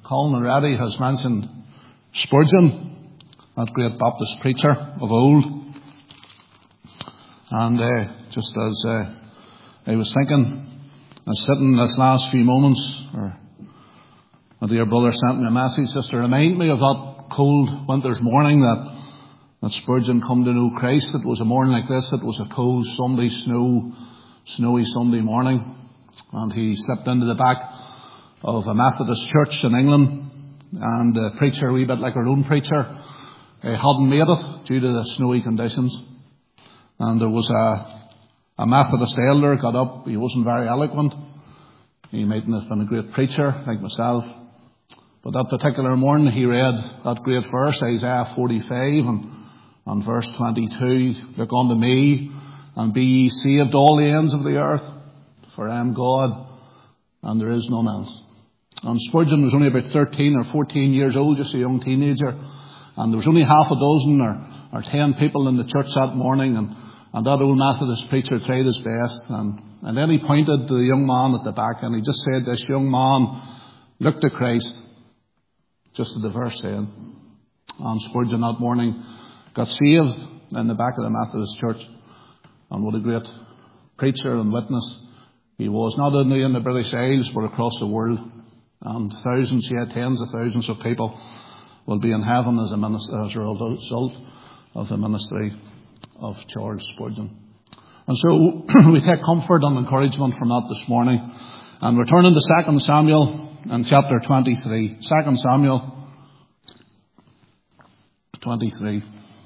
Colin already has mentioned Spurgeon, that great Baptist preacher of old. And just as I was thinking, I was sitting this last few moments, my dear brother sent me a message just to remind me of that cold winter's morning that Spurgeon come to know Christ. It was a morning like this. It was a cold Sunday, snowy Sunday morning. And he slipped into the back of a Methodist church in England. And the preacher, a wee bit like our own preacher, hadn't made it due to the snowy conditions. And there was a Methodist elder got up. He wasn't very eloquent. He mightn't have been a great preacher like myself. But that particular morning he read that great verse, Isaiah 45 and verse 22. Look unto me and be ye saved all the ends of the earth, for I am God and there is none else. And Spurgeon was only about 13 or 14 years old, just a young teenager. And there was only half a dozen or 10 people in the church that morning. And that old Methodist preacher tried his best. And then he pointed to the young man at the back and he just said, this young man, look to Christ. Just as the verse said. And Spurgeon that morning got saved in the back of the Methodist church. And what a great preacher and witness he was. Not only in the British Isles, but across the world. And thousands, tens of thousands of people will be in heaven as a result of the ministry of Charles Spurgeon. And so we take comfort and encouragement from that this morning. And we're turning to 2 Samuel in chapter 23. 2 Samuel 23.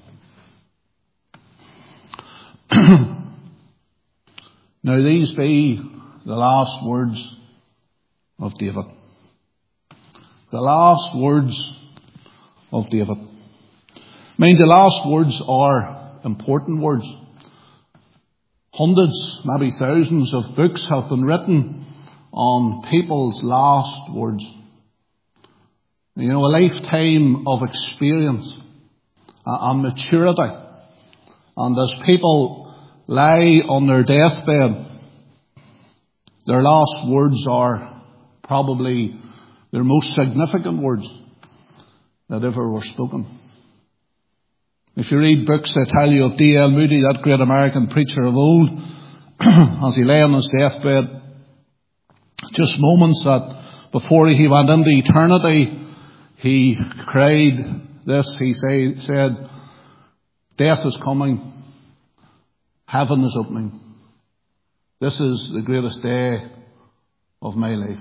Now these be the last words of David. The last words of David. I mean, the last words are important words. Hundreds, maybe thousands of books have been written on people's last words. You know, a lifetime of experience and maturity. And as people lie on their deathbed, their last words are probably their most significant words that ever were spoken. If you read books, they tell you of D.L. Moody, that great American preacher of old, as he lay on his deathbed, just moments that before he went into eternity, he cried this. He said, death is coming. Heaven is opening. This is the greatest day of my life.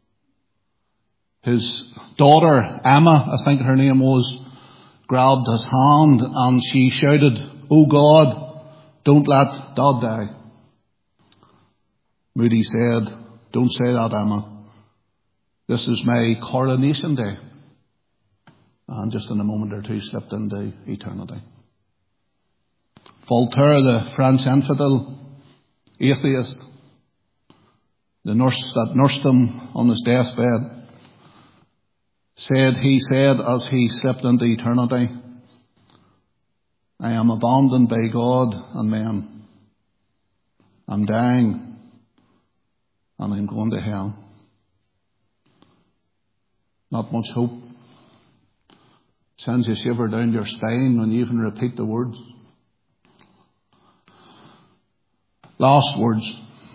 His daughter, Emma, I think her name was, grabbed his hand and she shouted, "Oh God, don't let Dad die." Moody said, "Don't say that, Emma. This is my coronation day." And just in a moment or two slipped into eternity. Voltaire, the French infidel, atheist, the nurse that nursed him on his deathbed, he said as he slipped into eternity, "I am abandoned by God and men. I'm dying and I'm going to hell." Not much hope. Sends you shiver down your spine when you even repeat the words. Last words.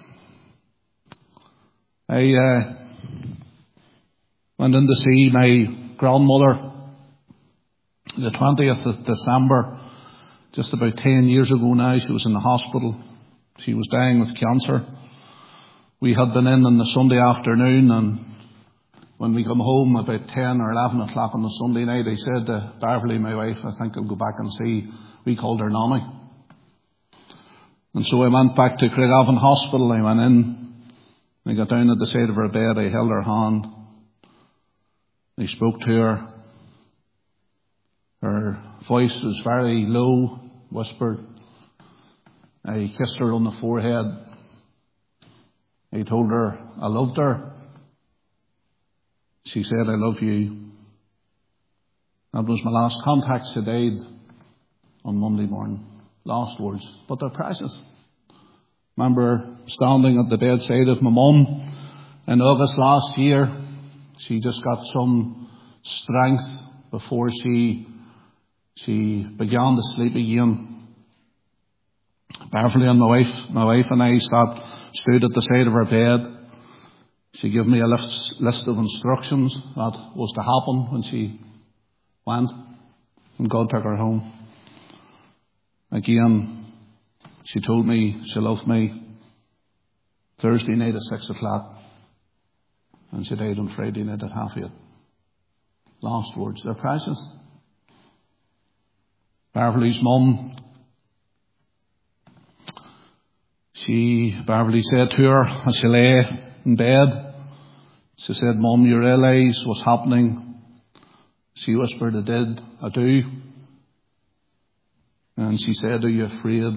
I went in to see my grandmother the 20th of December, just about 10 years ago now. She was in the hospital. She was dying with cancer. We had been in on the Sunday afternoon, and when we come home about 10 or 11 o'clock on the Sunday night, I said to Beverly, my wife, I think I'll go back and see. We called her Nanny. And so I went back to Craigavon Hospital. I went in. I got down at the side of her bed. I held her hand. I spoke to her. Her voice was very low, whispered. I kissed her on the forehead. I told her I loved her. She said, "I love you." That was my last contact. She died on Monday morning. Last words. But they're precious. Remember standing at the bedside of my mum in August last year. She just got some strength before she began to sleep again. Beverly and my wife and I stood at the side of her bed. She gave me a list of instructions that was to happen when she went, and God took her home. Again, she told me she loved me Thursday night at 6 o'clock, and she died on Friday night at 8:30. Last words. They're precious. Beverly's mum, Beverly said to her as she lay in bed, she said, "Mum, you realise what's happening?" She whispered, "I did. I do." And she said, "Are you afraid?"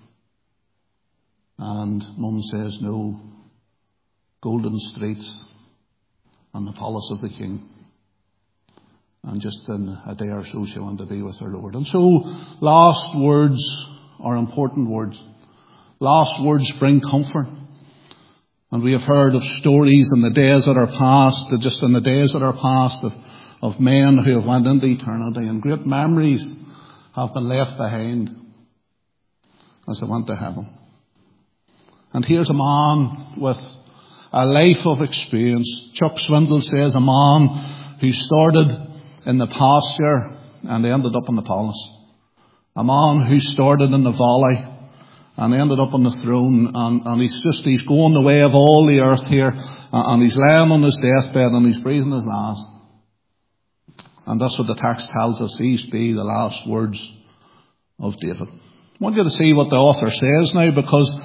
And Mum says, "No. Golden streets and the palace of the King." And just in a day or so, she went to be with her Lord. And so, last words are important words. Last words bring comfort. And we have heard of stories in the days that are past, just in the days that are past, of men who have went into eternity, and great memories have been left behind as they went to heaven. And here's a man with a life of experience. Chuck Swindoll says a man who started in the pasture and ended up in the palace. A man who started in the valley and ended up on the throne, and he's going the way of all the earth here, and he's laying on his deathbed and he's breathing his last. And that's what the text tells us. These be the last words of David. I want you to see what the author says now, because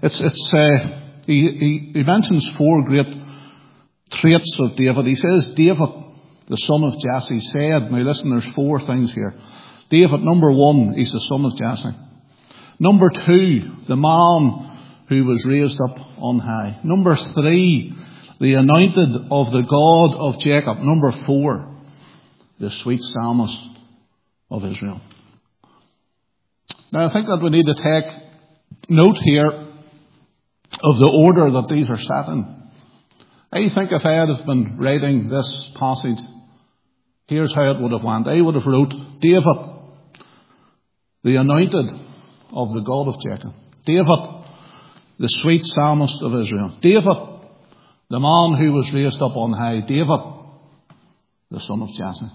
he mentions four great traits of David. He says, David, the son of Jesse, said. Now listen, there's four things here. David, number one, he's the son of Jesse. Number two, the man who was raised up on high. Number three, the anointed of the God of Jacob. Number four, the sweet psalmist of Israel. Now I think that we need to take note here of the order that these are set in. I think if I had been writing this passage, here's how it would have went. I would have wrote, David, the anointed of the God of Jacob. David, the sweet psalmist of Israel. David, the man who was raised up on high. David, the son of Jesse.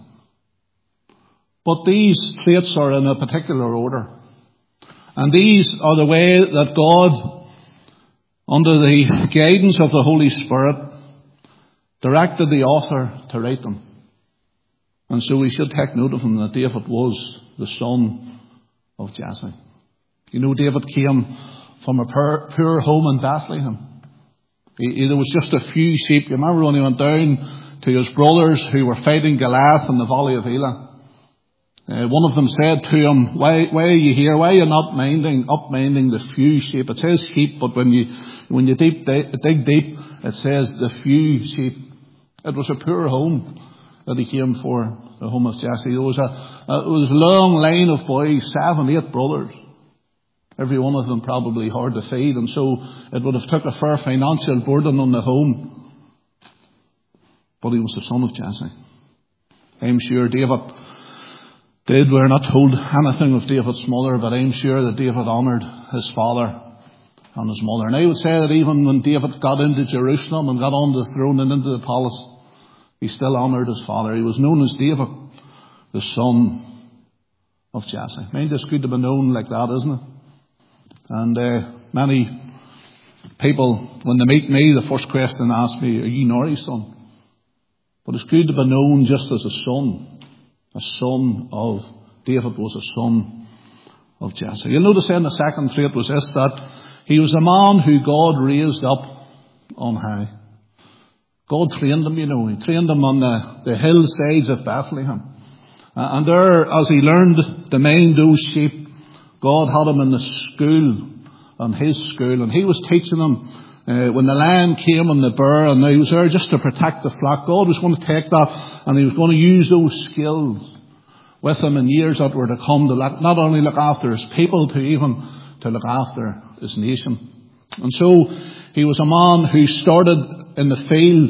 But these traits are in a particular order. And these are the way that God, under the guidance of the Holy Spirit, directed the author to write them. And so we should take note of him, that David was the son of Jesse. You know, David came from a poor home in Bethlehem. There was just a few sheep. You remember when he went down to his brothers who were fighting Goliath in the valley of Elah? One of them said to him, why are you here? Why are you not upminding the few sheep? It says sheep, but when you dig deep, it says the few sheep. It was a poor home that he came for, the home of Jesse. It was a long line of boys, 7, 8 brothers. Every one of them probably hard to feed, and so it would have took a fair financial burden on the home. But he was the son of Jesse. I'm sure we're not told anything of David's mother, but I'm sure that David honoured his father and his mother. And I would say that even when David got into Jerusalem and got on the throne and into the palace, he still honoured his father. He was known as David, the son of Jesse. Mind, it's good to be known like that, isn't it? And many people, when they meet me, the first question they ask me, are you Norrie's son? But it's good to be known just as a son of David was a son of Jesse. You'll notice then the second trait was this, that he was a man who God raised up on high. God trained him, He trained him on the hillsides of Bethlehem. And there, as he learned to mind those sheep, God had him in the school, on his school, and he was teaching them when the lion came and the bear, and he was there just to protect the flock. God was going to take that, and he was going to use those skills with him in years that were to come to not only look after his people, to look after his nation. And so he was a man who started in the field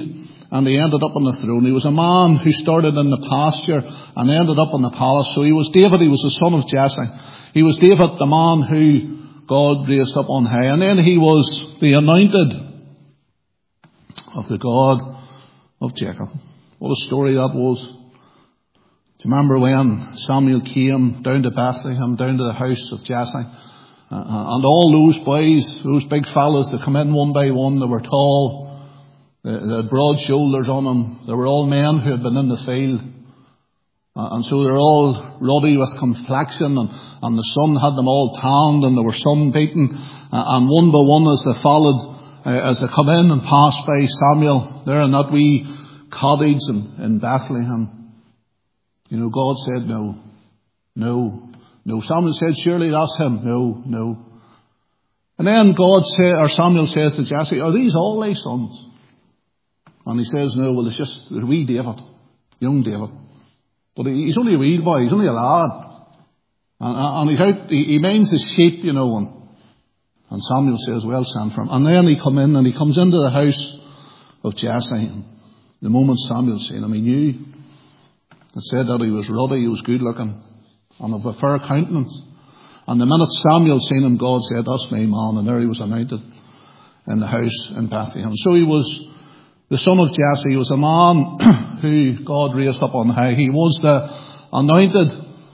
and he ended up on the throne. He was a man who started in the pasture and ended up in the palace. So he was David, he was the son of Jesse. He was David, the man who God raised up on high. And then he was the anointed of the God of Jacob. What a story that was. Do you remember when Samuel came down to Bethlehem, down to the house of Jesse? And all those boys, those big fellas that come in one by one, they were tall, they had broad shoulders on them. They were all men who had been in the field. And so they're all ruddy with complexion, and the sun had them all tanned, and they were sunbeaten. And one by one as they followed, as they come in and passed by Samuel, there in that wee cottage in Bethlehem, you know, God said, no. Samuel said, surely that's him. No. And then Samuel says to Jesse, are these all thy sons? And he says, no, well, it's wee David, young David. But he's only a wee boy, he's only a lad. And he's out, he minds his sheep, you know. And Samuel says, well, send for him. And then he comes into the house of Jesse. And the moment Samuel seen him, he knew. It said that he was ruddy, he was good looking, and of a fair countenance. And the minute Samuel seen him, God said, that's my man. And there he was anointed in the house in Bethlehem. So he was the son of Jesse. He was a man who God raised up on high. He was the anointed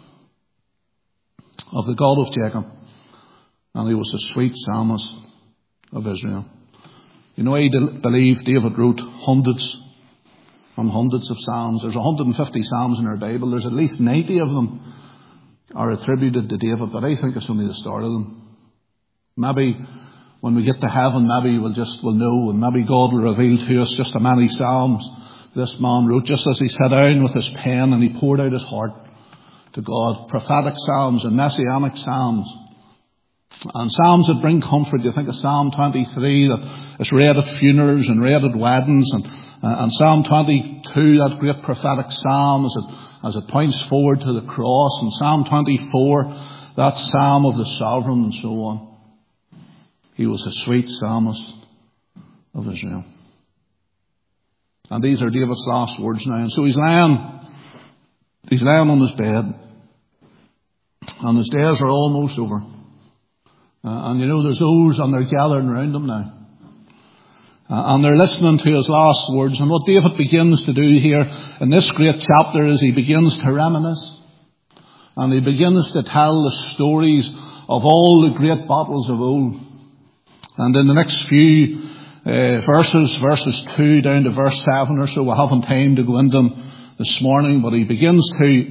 of the God of Jacob. And he was the sweet psalmist of Israel. You know, I believe David wrote hundreds and hundreds of psalms. There's 150 psalms in our Bible. There's at least 90 of them are attributed to David, but I think it's only the start of them. Maybe when we get to heaven, maybe we'll know, and maybe God will reveal to us just how many psalms this man wrote, just as he sat down with his pen and he poured out his heart to God. Prophetic psalms and messianic psalms. And psalms that bring comfort. You think of Psalm 23 that is read at funerals and read at weddings, and Psalm 22, that great prophetic psalm as it points forward to the cross, and Psalm 24, that psalm of the sovereign, and so on. He was a sweet psalmist of Israel. And these are David's last words now. And so he's lying on his bed, and his days are almost over. And you know, there's those, and they're gathering around him now. And they're listening to his last words. And what David begins to do here in this great chapter is he begins to reminisce. And he begins to tell the stories of all the great battles of old. And in the next few verses 2 down to verse 7 or so, we haven't time to go into them this morning, but he begins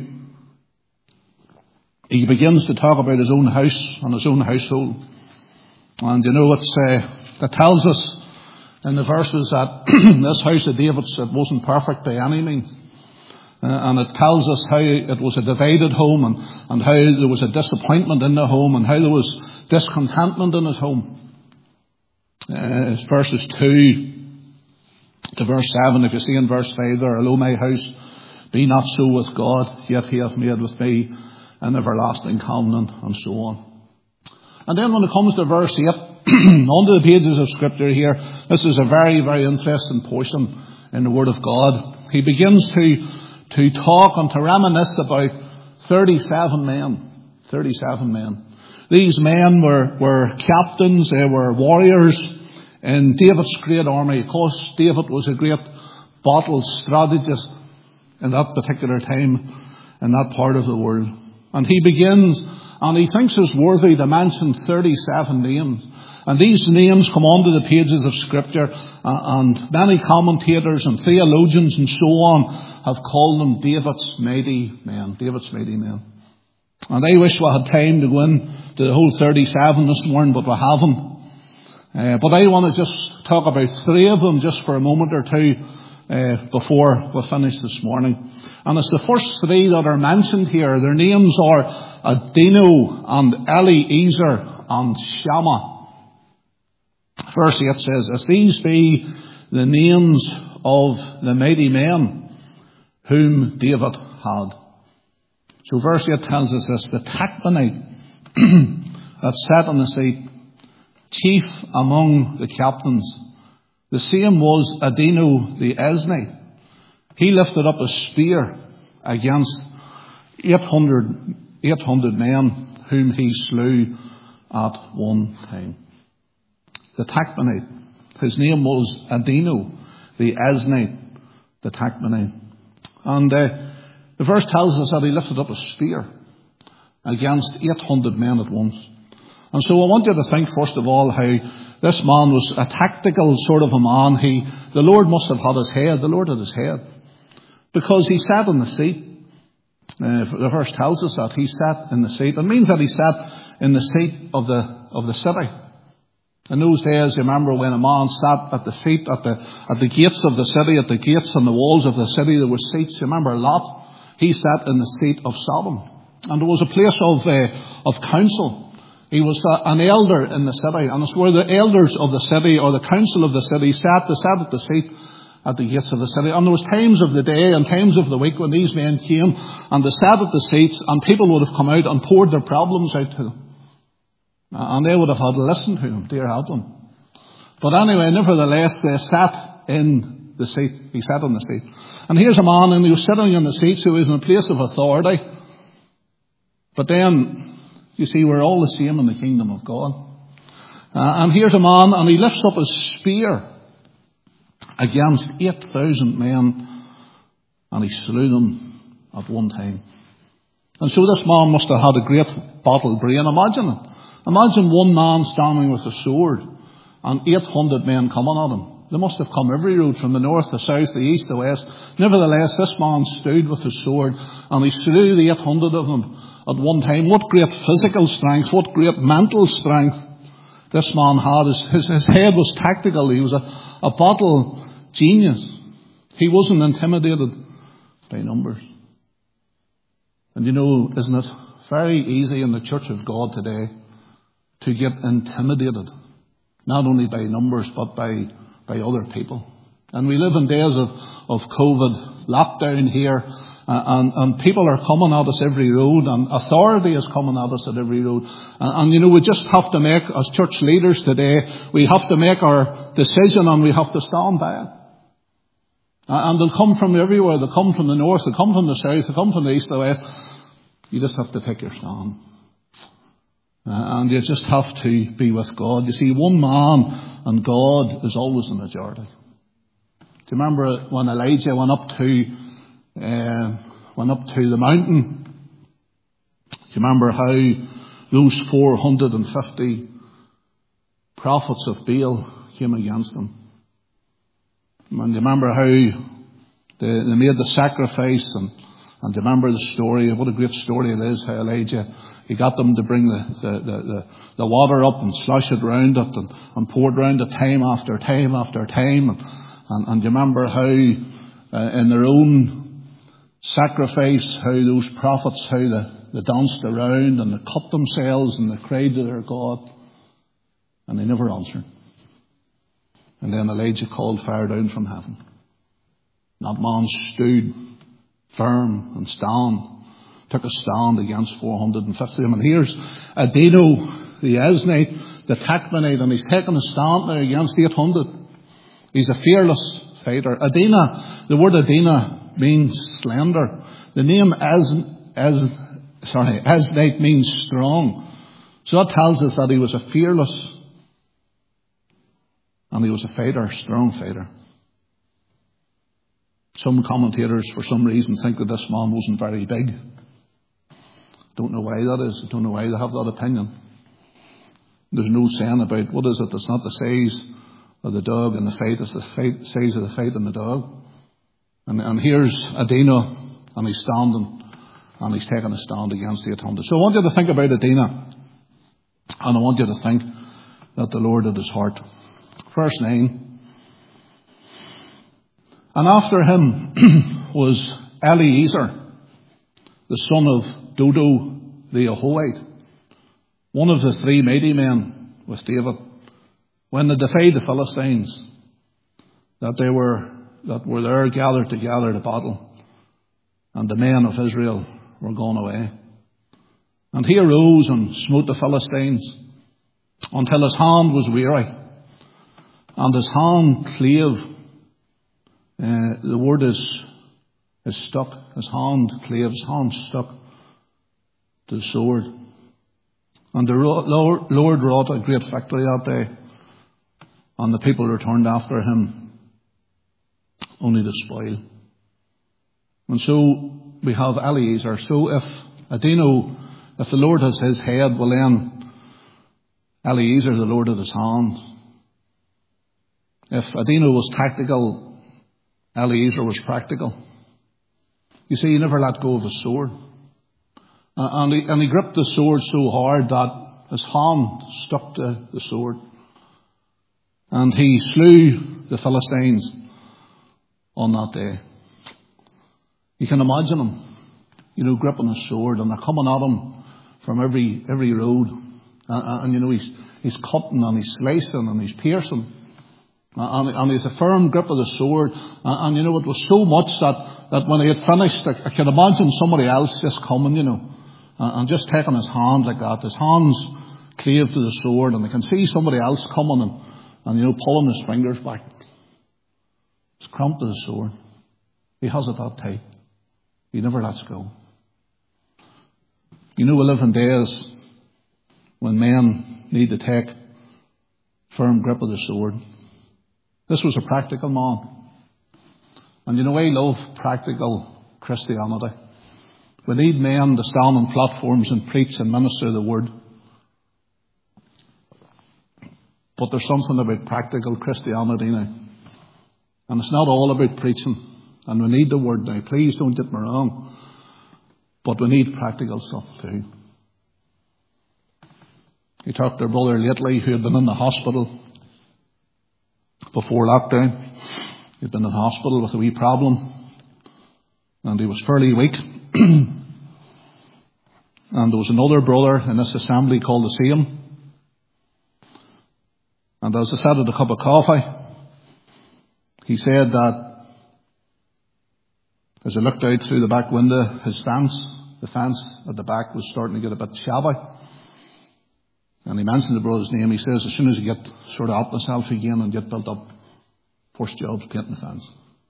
to talk about his own house and his own household. And you know, it tells us in the verses that this house of David's, it wasn't perfect by any means. And it tells us how it was a divided home, and how there was a disappointment in the home, and how there was discontentment in his home. It's verses 2 to verse 7. If you see in verse 5 there, although my house be not so with God, yet he hath made with me an everlasting covenant, and so on. And then when it comes to verse 8, onto the pages of Scripture here, this is a very, very interesting portion in the Word of God. He begins to talk and to reminisce about 37 men. 37 men. These men were captains, they were warriors in David's great army. Of course, David was a great battle strategist in that particular time, in that part of the world. And he begins, and he thinks it's worthy to mention 37 names. And these names come onto the pages of Scripture, and many commentators and theologians and so on have called them David's mighty men. David's mighty men. And I wish we had time to go into the whole 37 this morning, but we haven't. But I want to just talk about 3 of them just for a moment or two before we finish this morning. And it's the first 3 that are mentioned here. Their names are Adino and Eliezer and Shammah. Verse 8 says, as these be the names of the mighty men whom David had. So verse 8 tells us this: the Tachmonite that sat on the seat, chief among the captains, The same was Adino the Eznite. He lifted up a spear against 800 men whom he slew at one time. The Tachmonite, his name was Adino the Eznite, the Tachmonite. And the verse tells us that he lifted up a spear against 800 men at once. And so I want you to think, first of all, how this man was a tactical sort of a man. The Lord must have had his head. The Lord had his head. Because he sat in the seat. The verse tells us that he sat in the seat. It means that he sat in the seat of the city. In those days, you remember when a man sat at the seat at the gates of the city, at the gates and the walls of the city, there were seats. You remember Lot? He sat in the seat of Sodom. And there was a place of council. He was an elder in the city, and it's where the elders of the city or the council of the city sat. They sat at the seat at the gates of the city. And there was times of the day and times of the week when these men came and they sat at the seats, and people would have come out and poured their problems out to them. And they would have had to listen to them, dear help them. But anyway, nevertheless, they sat in the seat. He sat on the seat. And here's a man, and he was sitting in the seat who was in a place of authority. But then, you see, we're all the same in the kingdom of God. And here's a man, and he lifts up his spear against 8,000 men, and he slew them at one time. And so this man must have had a great battle brain. Imagine it. Imagine one man standing with a sword and 800 men coming at him. They must have come every road, from the north, the south, the east, the west. Nevertheless, this man stood with his sword, and he slew the 800 of them at one time. What great physical strength, what great mental strength this man had. His head was tactical. He was a battle genius. He wasn't intimidated by numbers. And you know, isn't it very easy in the church of God today to get intimidated, not only by numbers but by other people. And we live in days of COVID lockdown here, and people are coming at us every road, and authority is coming at us at every road. And you know, we just have to make, as church leaders today, we have to make our decision, and we have to stand by it. And they'll come from everywhere. They'll come from the north, they'll come from the south, they'll come from the east, the west. You just have to take your stand. And you just have to be with God. You see, one man and God is always the majority. Do you remember when Elijah went up to the mountain? Do you remember how those 450 prophets of Baal came against him? And you remember how they made the sacrifice, and you remember the story. What a great story it is, how Elijah, he got them to bring the water up and slosh it round it and pour it round it time after time after time. And you remember how in their own sacrifice, how those prophets, how they danced around and they cut themselves and they cried to their God, and they never answered. And then Elijah called fire down from heaven. That man stood firm and took a stand against 450 of them. And here's Adino the Eznite, the Tachmonite, and he's taken a stand now against 800. He's a fearless fighter. The word Adina means slender. The name Eznite means strong. So that tells us that he was a fearless, and he was a fighter, strong fighter. Some commentators, for some reason, think that this man wasn't very big. Don't know why that is. I don't know why they have that opinion. There's no saying about, what is it? It's not the size of the dog in the fight, it's the size of the fight in the dog. And here's Adina, and he's standing, and he's taking a stand against the 800. So I want you to think about Adina, and I want you to think that the Lord had his heart. Verse 9. And after him was Eliezer, the son of Dodo the Ahohite, one of the three mighty men with David, when they defied the Philistines, that were there gathered together to battle, and the men of Israel were gone away. And he arose and smote the Philistines until his hand was weary. And his hand clave. The word is stuck. His hand clave. His hand stuck to the sword. And the Lord wrought a great victory that day. And the people returned after him, only to spoil. And so we have Eliezer. So if the Lord has his head, well then Eliezer, the Lord of his hand. If Adino was tactical, Eliezer was practical. You see, he never let go of his sword. And he gripped the sword so hard that his hand stuck to the sword. And he slew the Philistines on that day. You can imagine him, gripping his sword, and they're coming at him from every road. And he's cutting and he's slicing and he's piercing. And he's a firm grip of the sword. And it was so much that when he had finished, I can imagine somebody else just coming, and just taking his hand like that. His hands clave to the sword, and I can see somebody else coming and pulling his fingers back. It's cramped to the sword. He has it that tight. He never lets go. We live in days when men need to take firm grip of the sword. This was a practical man. And I love practical Christianity. We need men to stand on platforms and preach and minister the word. But there's something about practical Christianity now. And it's not all about preaching. And we need the word now. Please don't get me wrong. But we need practical stuff too. He talked to a brother lately who had been in the hospital before lockdown. He'd been in the hospital with a wee problem. And he was fairly weak. And there was another brother in this assembly called to see him. And as I sat at a cup of coffee, he said that as I looked out through the back window, the fence at the back was starting to get a bit shabby. And he mentioned the brother's name. He says, as soon as you get sort of up myself again and get built up, first job's painting the fence.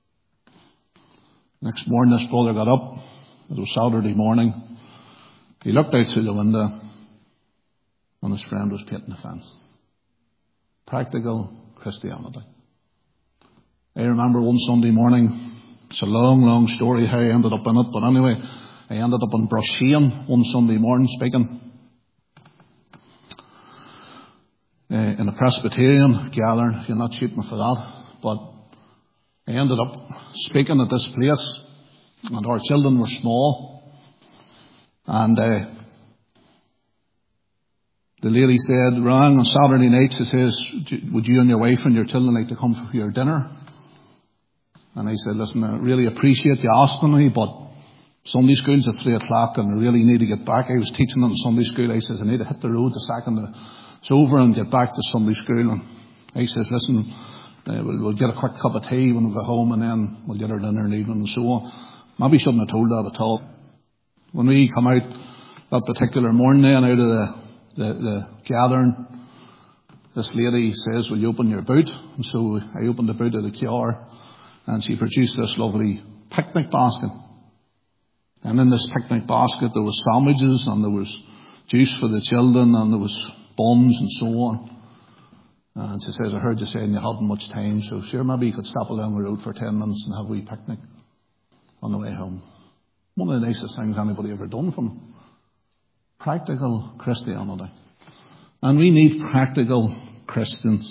Next morning, this brother got up. It was Saturday morning. He looked out through the window, and his friend was painting the fence. Practical Christianity. I remember one Sunday morning, it's a long, long story how I ended up in it, but anyway, I ended up in Brushean one Sunday morning speaking in a Presbyterian gathering. You're not shooting me for that, but I ended up speaking at this place, and our children were small, and the lady said, rang on Saturday night, she says, would you and your wife and your children like to come for your dinner? And I said, listen, I really appreciate you asking me, but Sunday school's at 3 o'clock and I really need to get back. I was teaching in Sunday school. I says, I need to hit the road the second it's over and get back to Sunday school. And I says, listen, we'll get a quick cup of tea when we go home and then we'll get our dinner in the evening and so on. Maybe shouldn't have told that at all. When we come out that particular morning then out of the gathering, this lady says, will you open your boot? And so I opened the boot of the car, and she produced this lovely picnic basket. And in this picnic basket there was sandwiches, and there was juice for the children, and there was buns and so on. And she says, I heard you saying you hadn't much time, so sure, maybe you could stop along the road for 10 minutes and have a wee picnic on the way home. One of the nicest things anybody ever done for me. Practical Christianity. And we need practical Christians.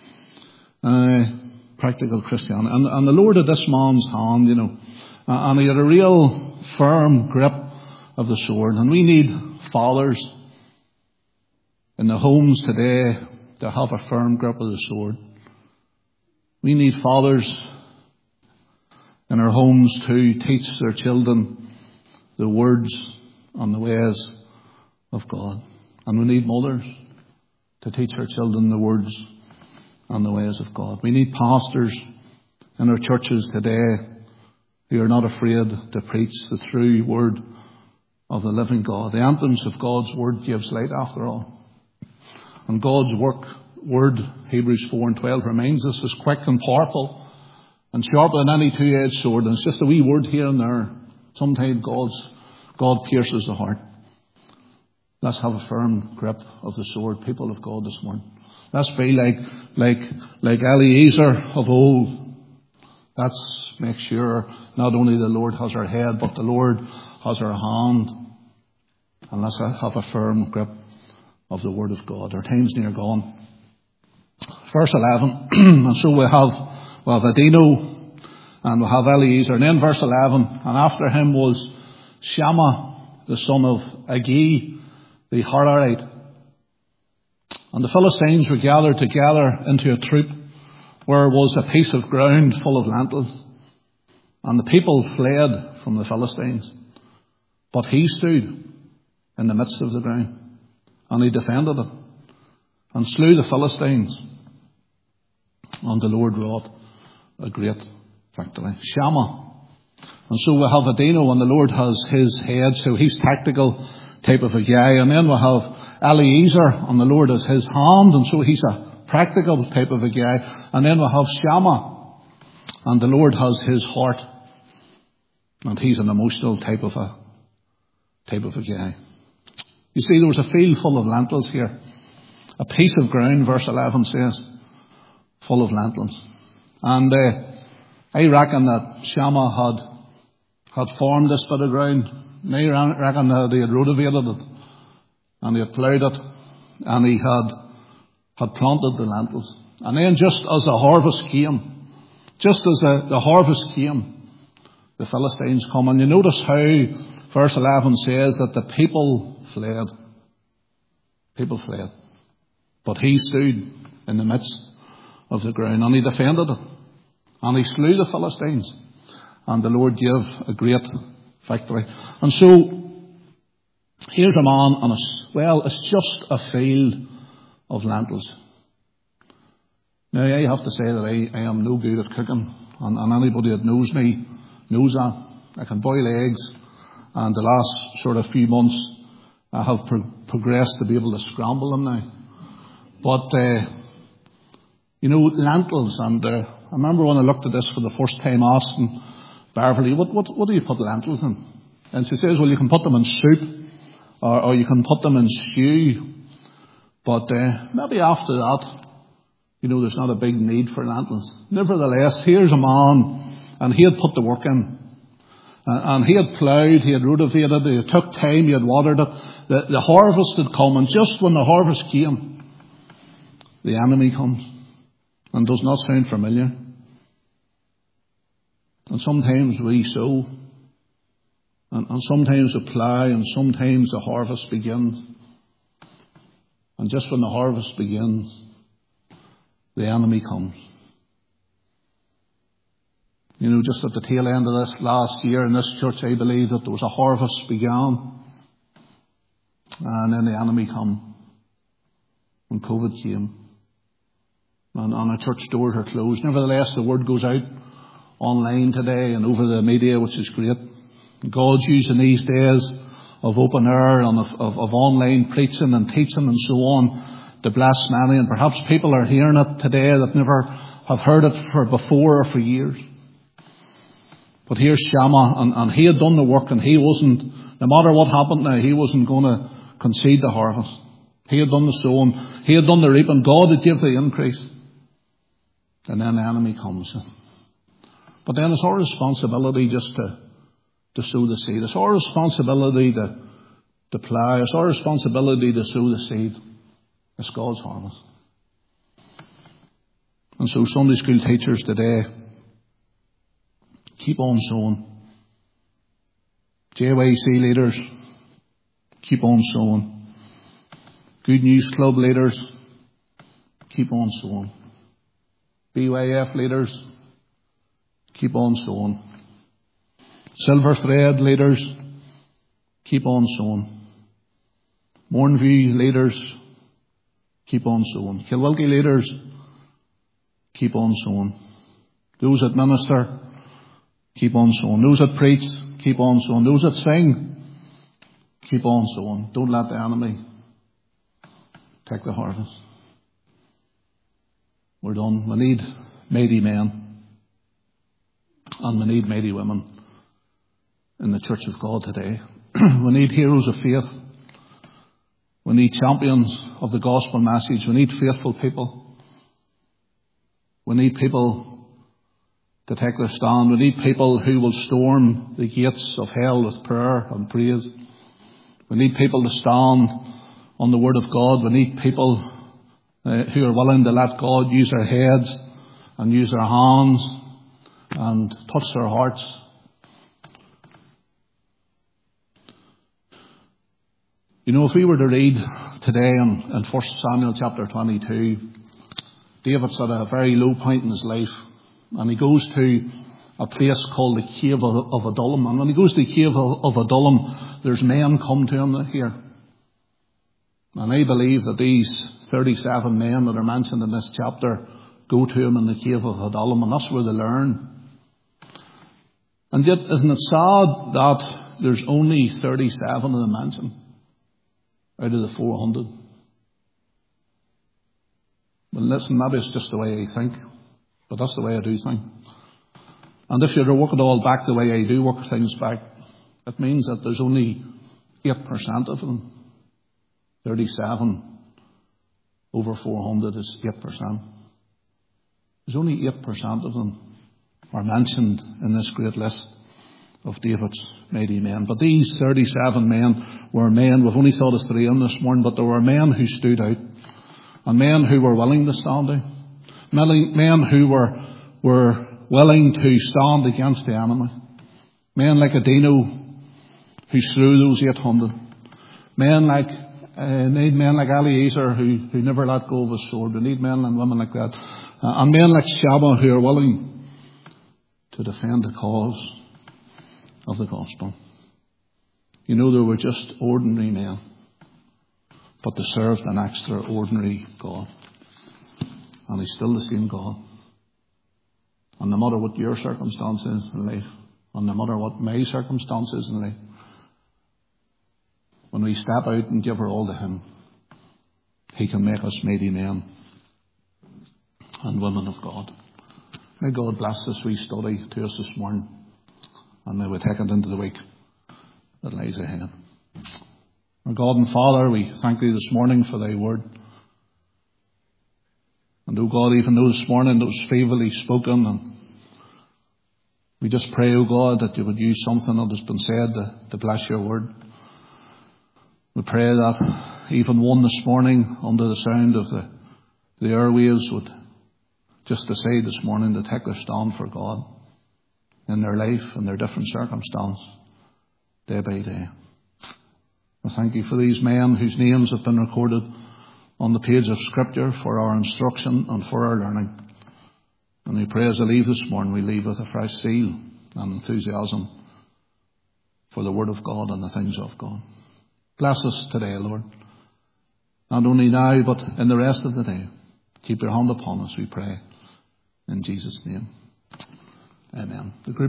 Practical Christianity. And the Lord had this man's hand, and he had a real firm grip of the sword. And we need fathers in the homes today to have a firm grip of the sword. We need fathers in our homes to teach their children the words and the ways of God. And we need mothers to teach our children the words and the ways of God. We need pastors in our churches today who are not afraid to preach the true word of the living God. The entrance of God's word gives light after all. And God's word, Hebrews 4:12, reminds us, is quick and powerful and sharper than any two-edged sword. And it's just a wee word here and there. Sometimes God pierces the heart. Let's have a firm grip of the sword, people of God, this morning. Let's be like Eliezer of old. Let's make sure not only the Lord has our head, but the Lord has our hand. And let's have a firm grip of the Word of God. Our time's near gone. Verse 11. And so we'll have Adino and we'll have Eliezer. And then verse 11. And after him was Shammah, the son of Agi, the Hararite. And the Philistines were gathered together into a troop, where was a piece of ground full of lentils. And the people fled from the Philistines. But he stood in the midst of the ground, and he defended it, and slew the Philistines. And the Lord wrought a great victory. Shammah. And so we have Adino, and the Lord has his head, so he's tactical type of a guy. And then we'll have Eliezer, and the Lord has his hand, and so he's a practical type of a guy. And then we'll have Shammah, and the Lord has his heart, and he's an emotional type of a guy. You see, there was a field full of lentils here. A piece of ground, verse 11 says, full of lentils. And I reckon that Shammah had formed this bit of ground. And I reckon that he had rotavated it, and he had ploughed it, and he had planted the lentils. And then just as the harvest came, the Philistines come. And you notice how verse 11 says that the people fled. People fled. But he stood in the midst of the ground, and he defended it. And he slew the Philistines. And the Lord gave a great victory. And so, here's a man, and it's just a field of lentils. Now, I have to say that I am no good at cooking. And anybody that knows me knows that. I can boil eggs. And the last sort of few months, I have progressed to be able to scramble them now. But, lentils, and I remember when I looked at this for the first time asking Beverly, what do you put lentils in? And she says, well, you can put them in soup, or you can put them in stew. But maybe after that, there's not a big need for lentils. Nevertheless, here's a man, and he had put the work in. And he had ploughed, he had rotavated, he took time, he had watered it. The harvest had come, and just when the harvest came, the enemy comes. And does not sound familiar. And sometimes we sow, and sometimes we plough, and sometimes the harvest begins. And just when the harvest begins, the enemy comes. Just at the tail end of this last year in this church, I believe that there was a harvest began. And then the enemy come. When COVID came. And our church doors are closed. Nevertheless, the word goes out online today and over the media, which is great. God's using these days of open air and of online preaching and teaching and so on to bless many. And perhaps people are hearing it today that never have heard it before or for years. But here's Shammah, and he had done the work, and he wasn't, no matter what happened now, he wasn't going to concede the harvest. He had done the sowing, he had done the reaping, God had given the increase. And then the enemy comes. But then it's our responsibility just to sow the seed. It's our responsibility to plough. It's our responsibility to sow the seed. It's God's harvest. And so Sunday school teachers today, keep on sowing. JYC leaders, keep on sowing. Good News Club leaders, keep on sowing. BYF leaders, keep on sowing. Silver Thread leaders, keep on sowing. Mornview leaders, keep on sowing. Kilwilkie leaders, keep on sowing. Those that minister, keep on sowing. Those that preach, keep on sowing. Those that sing, keep on sowing. Don't let the enemy take the harvest. we're done. We need mighty men and we need mighty women in the Church of God today. We need heroes of faith. We need champions of the gospel message. We need faithful people. We need people to take their stand. We need people who will storm the gates of hell with prayer and praise. We need people to stand on the Word of God. We need people who are willing to let God use their heads and use their hands and touch their hearts. You know, if we were to read today in 1 Samuel chapter 22, David's at a very low point in his life, and he goes to a place called the Cave of Adullam. And when he goes to the Cave of Adullam, there's men come to him here. And I believe that these 37 men that are mentioned in this chapter go to him in the Cave of Adullam, and that's where they learn. And yet, isn't it sad that there's only 37 of them mentioned out of the 400? Well, listen, maybe it's just the way I think, but that's the way I do think. And if you're to work it all back the way I do work things back, it means that there's only 8% of them. 37 over 400 is 8%. There's only 8% of them are mentioned in this great list of David's mighty men. But these 37 men were men, we've only thought of 3 of them this morning, but there were men who stood out, and men who were willing to stand out, men who were willing to stand against the enemy, men like Adino who slew those 800, men like Eliezer who never let go of his sword. We need men and women like that, and men like Shammah who are willing to defend the cause of the gospel. You know, they were just ordinary men, but they served an extraordinary God. And He's still the same God. And no matter what your circumstances in life, and no matter what my circumstances in life, when we step out and give our all to Him, He can make us mighty men and women of God. May God bless this wee study to us this morning, and may we take it into the week that lies ahead. Our God and Father, we thank Thee this morning for Thy word. And oh God, even though this morning it was feebly spoken, and we just pray, oh God, that You would use something that has been said to bless Your word. We pray that even one this morning under the sound of the airwaves would just decide this morning to take their stand for God in their life and their different circumstance, day by day. I thank You for these men whose names have been recorded on the page of Scripture for our instruction and for our learning. And we pray as I leave this morning, we leave with a fresh zeal and enthusiasm for the Word of God and the things of God. Bless us today, Lord. Not only now, but in the rest of the day. Keep Your hand upon us, we pray. In Jesus' name. Amen. The group